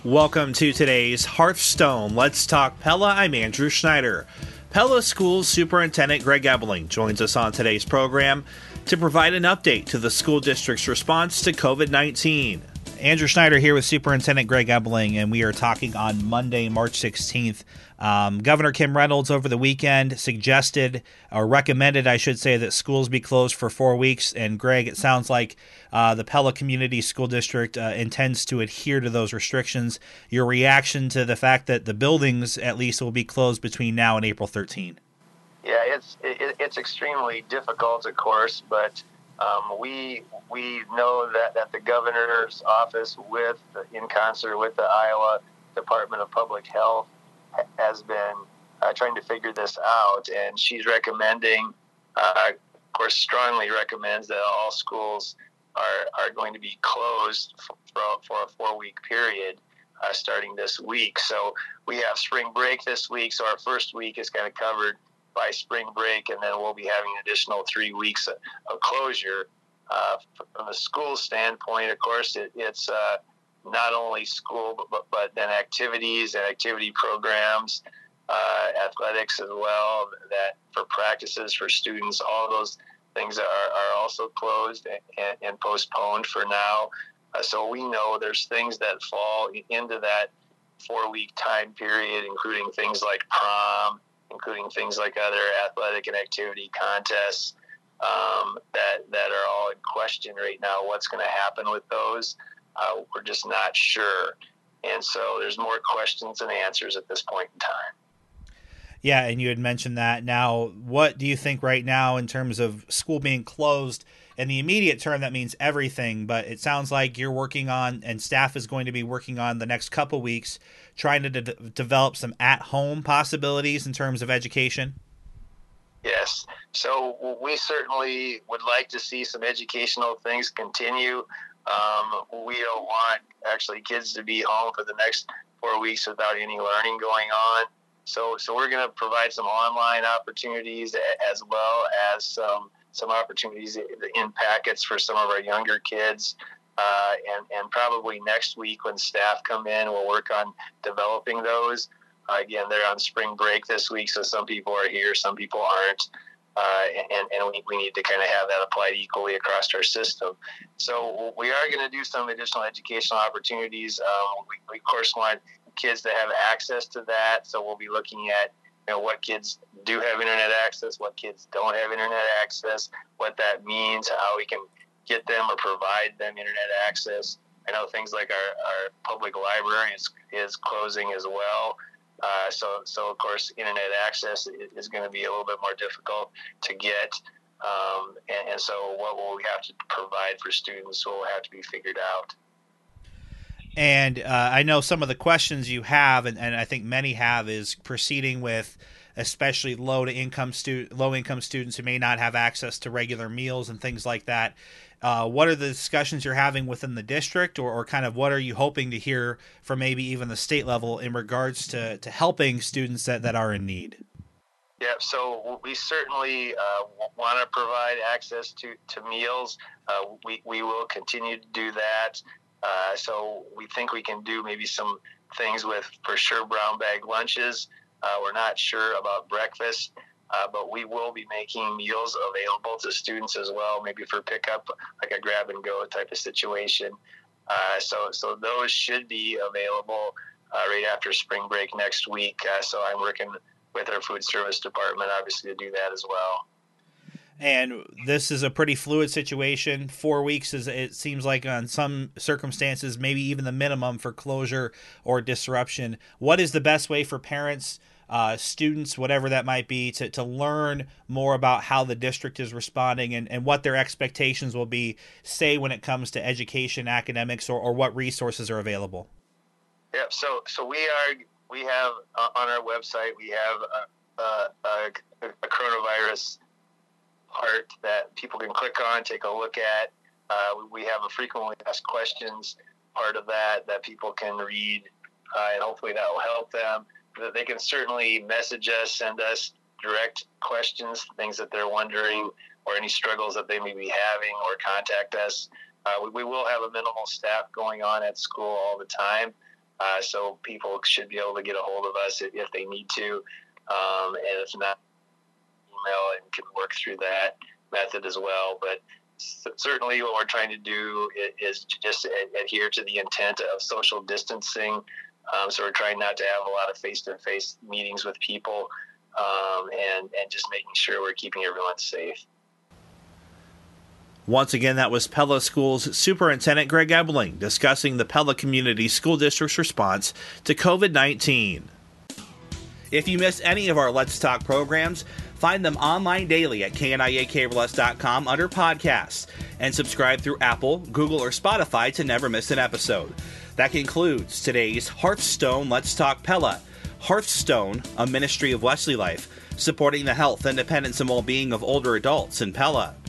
Welcome to today's Hearthstone. Let's talk Pella. I'm Andrew Schneider. Pella Schools Superintendent Greg Ebeling joins us on today's program to provide an update to the school district's response to COVID-19. Andrew Schneider here with Superintendent Greg Ebeling, and we are talking on Monday, March 16th. Governor Kim Reynolds over the weekend suggested, or recommended, I should say, that schools be closed for 4 weeks. And Greg, it sounds like the Pella Community School District intends to adhere to those restrictions. Your reaction to the fact that the buildings, at least, will be closed between now and April 13? Yeah, it's extremely difficult, of course, but we know that the governor's office, in concert with the Iowa Department of Public Health, has been trying to figure this out, and she's recommending, of course, strongly recommends that all schools are going to be closed for a 4-week period starting this week. So we have spring break this week, so our first week is kind of covered by spring break, and then we'll be having an additional 3 weeks of closure. From the school standpoint, of course, it's not only school, but then activities and activity programs, athletics as well, that for practices for students, all those things are also closed and postponed for now. So we know there's things that fall into that 4-week time period, including things like prom, including things like other athletic and activity contests that are all in question right now. What's going to happen with those? We're just not sure. And so there's more questions than answers at this point in time. Yeah, and you had mentioned that. Now, what do you think right now in terms of school being closed? In the immediate term, that means everything, but it sounds like you're working on, and staff is going to be working on the next couple weeks, trying to develop some at-home possibilities in terms of education. Yes. So we certainly would like to see some educational things continue. We don't want actually kids to be home for the next 4 weeks without any learning going on. So we're going to provide some online opportunities as well as some opportunities in packets for some of our younger kids. And probably next week when staff come in, we'll work on developing those. Again, they're on spring break this week, so some people are here, some people aren't. And we need to kind of have that applied equally across our system. So we are going to do some additional educational opportunities. We of course want kids to have access to that. So we'll be looking at what kids do have internet access, what kids don't have internet access, what that means, how we can get them or provide them internet access. I know things like our public library is closing as well. So of course, internet access is going to be a little bit more difficult to get. And so what will we have to provide for students will have to be figured out. And I know some of the questions you have, and I think many have, is proceeding with especially low-income students who may not have access to regular meals and things like that. What are the discussions you're having within the district, or kind of what are you hoping to hear from maybe even the state level in regards to helping students that are in need? Yeah, so we certainly want to provide access to meals. We will continue to do that. So we think we can do maybe some things with, for sure, brown bag lunches. We're not sure about breakfast, but we will be making meals available to students as well, maybe for pickup, like a grab and go type of situation. So those should be available right after spring break next week. So I'm working with our food service department, obviously, to do that as well. And this is a pretty fluid situation. 4 weeks is, it seems like, on some circumstances, maybe even the minimum for closure or disruption. What is the best way for parents, students, whatever that might be, to learn more about how the district is responding and what their expectations will be, say, when it comes to education, academics, or what resources are available? Yeah, so we have on our website, we have a coronavirus part that people can click on, take a look at. We have a frequently asked questions part of that people can read, and hopefully that will help them. They can certainly message us, send us direct questions, things that they're wondering, or any struggles that they may be having, or contact us. We will have a minimal staff going on at school all the time, So people should be able to get a hold of us if they need to. And if not, email and can work through that method as well. But certainly what we're trying to do is just adhere to the intent of social distancing. So we're trying not to have a lot of face-to-face meetings with people, and just making sure we're keeping everyone safe. Once again, that was Pella Schools Superintendent Greg Ebeling discussing the Pella Community School District's response to COVID-19. If you missed any of our Let's Talk programs, find them online daily at kniakableus.com under podcasts, and subscribe through Apple, Google, or Spotify to never miss an episode. That concludes today's Hearthstone Let's Talk Pella. Hearthstone, a ministry of Wesley Life, supporting the health, independence, and well-being of older adults in Pella.